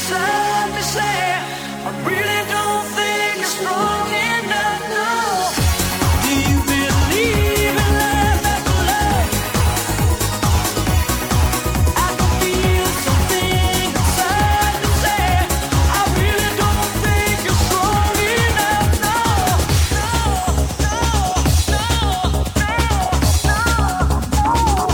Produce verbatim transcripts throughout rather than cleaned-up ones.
inside me say I really don't think it's strong enough. No. Do you believe in love after love? I can feel something inside me say I really don't think you're strong enough. No. No, no, no, no,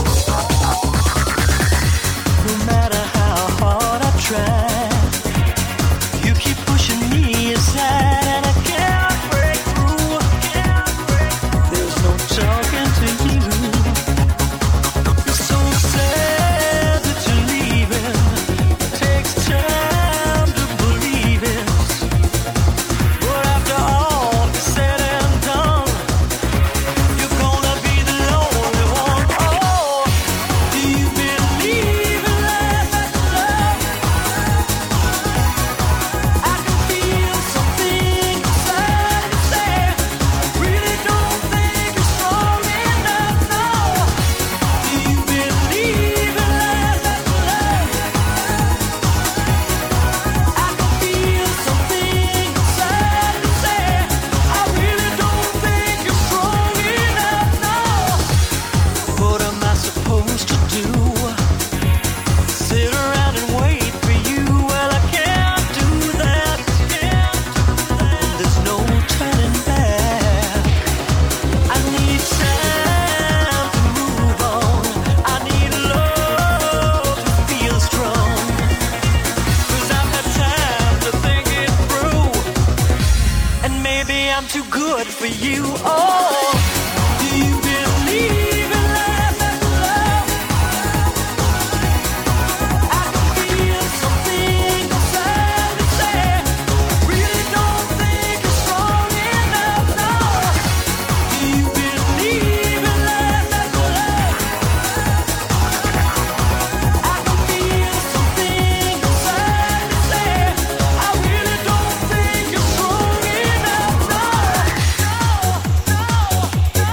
no. No matter how hard I try, you keep pushing me aside and I can't break through. There's no talking to you. It's so sad that you're leaving. It takes time to believe it. But after all is said and done, you're gonna be the lonely one. Oh, do you believe in love after love? I can feel something inside me say I really don't think you're strong enough. No. Do you believe in love after love? I can feel something inside me say I really don't think you're strong enough. No. What am I supposed to do? Sit around and wait for you? Well, I can't do that. There's no turning back. I need time to move on. I need love to feel strong. 'Cause I've had time to think it through. And maybe I'm too good for you. Oh, do you believe in love after love? I can feel something inside me say I really don't think you're strong enough. No. Do you believe in love after love? I can feel something inside me say I really don't think you're strong enough. No. No, no,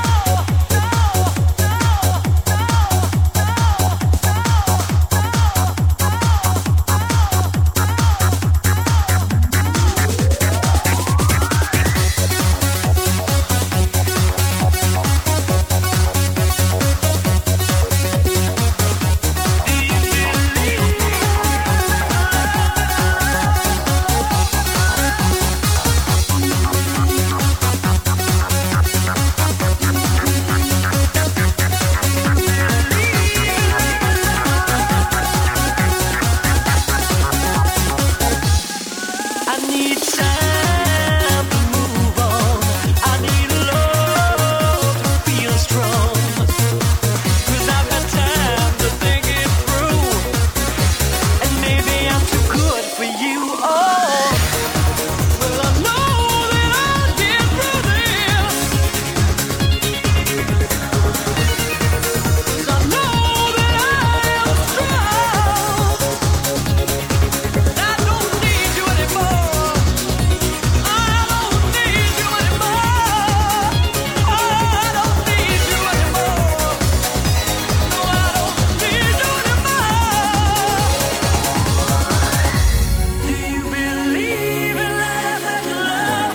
I need time to move on. I need love to feel strong. 'Cause I've had time to think it through. And maybe I'm too good for you. Oh, well, I know that I'll get through this. 'Cause I know that I am strong. I don't need you anymore. I don't need you anymore. Oh, I don't need you anymore. No, I don't need you anymore. Do you believe in love after love?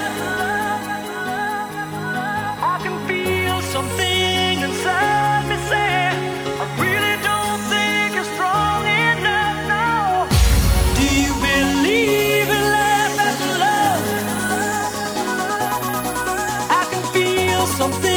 I can feel something inside me say I really don't think you're strong enough. No. Do you believe in love after love? I can feel something